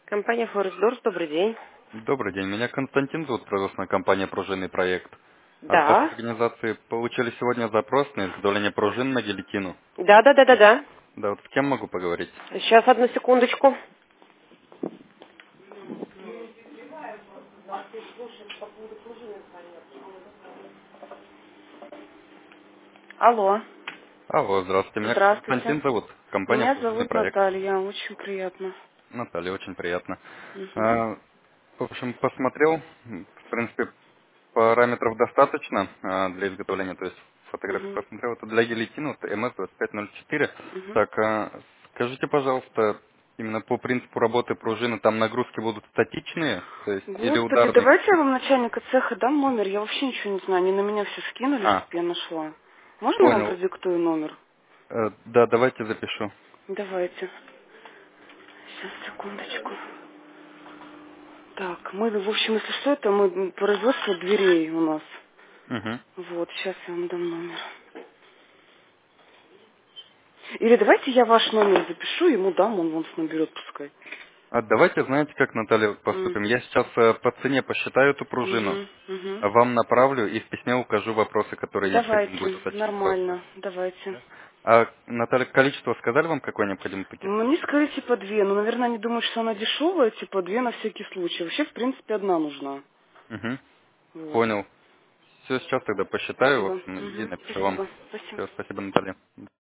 Компания Форестдорс, добрый день. Добрый день, меня Константин зовут, производственная компания «Пружинный проект». От вашей Да. организации получили сегодня запрос на изготовление пружин на гильотину. Да. Да, вот с кем могу поговорить? Сейчас, одну секундочку. Алло, Алло, здравствуйте, меня здравствуйте. Константин зовут, компания Меня «Пружинный зовут проект». Наталья, очень приятно. Наталья, очень приятно. Мгм. А, В общем, посмотрел, в принципе, параметров достаточно для изготовления, то есть фотографии Мгм. посмотрел, это для гильотины, вот МС-2504. Мгм. Так, скажите, пожалуйста, именно по принципу работы пружины, там нагрузки будут статичные, то есть, или Господи, ударные давайте я какие-то? вам начальника цеха дам номер. Я вообще ничего не знаю. Они на меня все скинули, А, чтобы я нашла. Можно я вам понял. продиктую номер? Да, давайте запишу. Давайте. Сейчас, секундочку. Так, мы, в общем, если что, это мы производство дверей у нас. Угу. Вот, сейчас я вам дам номер. Или давайте я ваш номер запишу, ему дам, он наберет, пускай. Давайте, знаете, как, Наталья, М. поступим? Я сейчас по цене посчитаю эту пружину, Мгм, мгм. вам направлю и в письме укажу вопросы, которые необходимо Давайте, будет уточнить у вас. нормально, давайте. Наталья, количество сказали вам, какое необходимо таких Мне пружин? сказали типа две, но, наверное, они думают, что она дешевая, типа две на всякий случай. Вообще, в принципе, одна нужна. Угу. Вот. Понял. Все, сейчас тогда посчитаю Спасибо. вот, и Мгм, напишу вам. спасибо. Спасибо. Все, спасибо, Наталья.